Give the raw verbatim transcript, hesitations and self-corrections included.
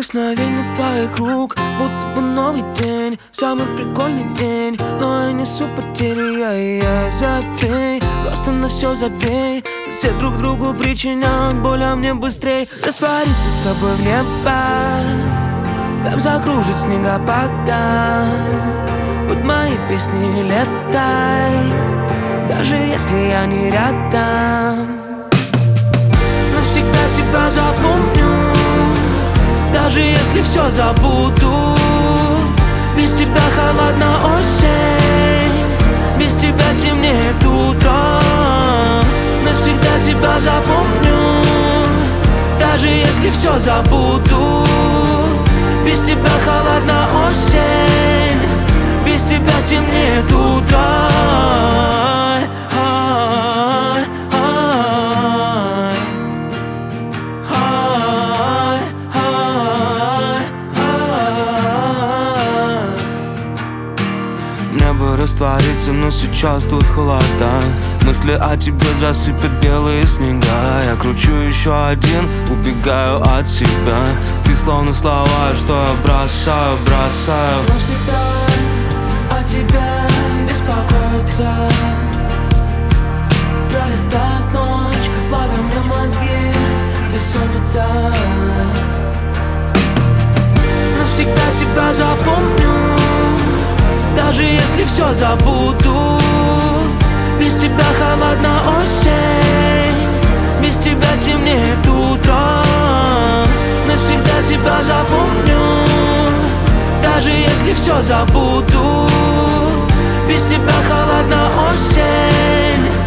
Прикосновение твоих рук, будто бы новый день, самый прикольный день. Но я несу потери, я и я. Забей, просто на все забей. Все друг другу причиняют боль, а мне быстрей раствориться с тобой в небо. Там закружит снегопада. Под мои песни летай, даже если я не рядом. Навсегда тебя запомню, даже если все забуду. Без тебя холодна осень, без тебя темнеет утро. Навсегда тебя запомню, даже если все забуду. Без тебя холодна осень, без тебя темнеет утро. Небо растворится, но сейчас тут холода. Мысли о тебе засыпят белые снега. Я кручу еще один, убегаю от себя. Ты словно слова, что я бросаю, бросаю. Навсегда о тебе беспокоиться. Пролетает ночь, плавя мне мозги, бессонница. Навсегда тебя запомню, даже если все забуду. Без тебя холодна осень, без тебя темнеет утро. Навсегда тебя запомню, даже если все забуду. Без тебя холодна осень,